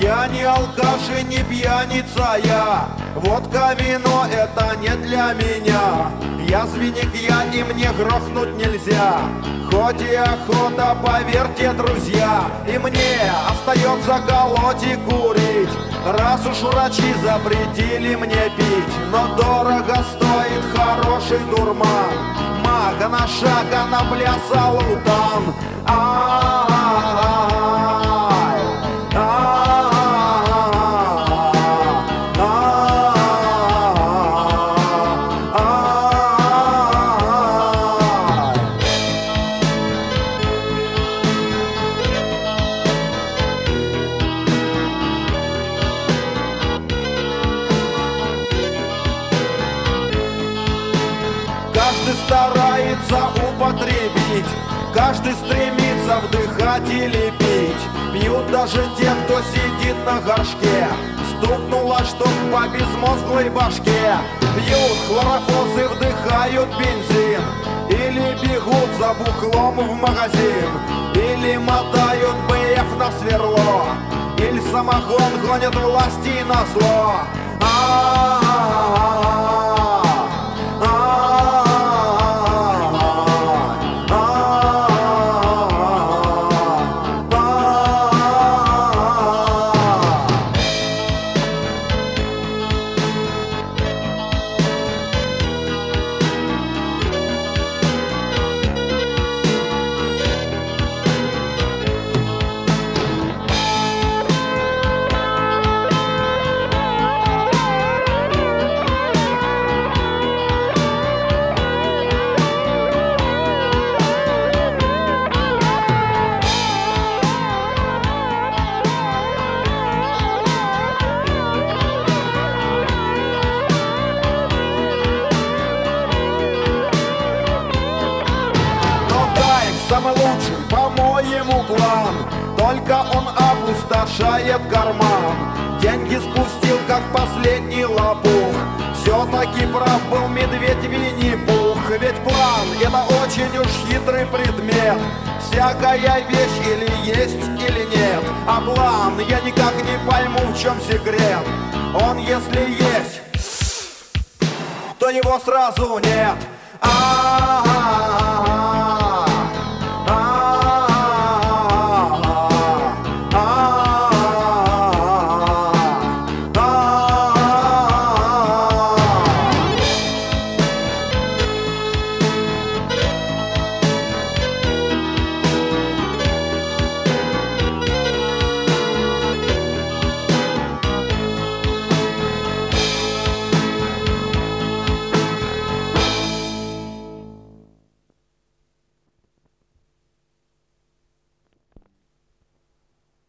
Я не алкаш и не пьяница я, водка, вино — это не для меня. Я звеник я, и мне грохнуть нельзя, хоть и охота, поверьте, друзья. И мне остается колоть и курить, раз уж врачи запретили мне пить. Но дорого стоит хороший дурман, мага на шаг, а на пляса лутан. Каждый старается употребить, каждый стремится вдыхать или пить. Пьют даже те, кто сидит на горшке, стукнуло что по безмозглой башке. Пьют хлорофосы, вдыхают бензин, или бегут за бухлом в магазин, или мотают БФ на сверло, или самогон гонят власти на зло. Самый лучший, по-моему, план, только он опустошает карман. Деньги спустил, как последний лопух, все-таки прав был медведь Винни-Пух. Ведь план — это очень уж хитрый предмет, всякая вещь или есть, или нет. А план, я никак не пойму, в чем секрет. Он, если есть, то его сразу нет.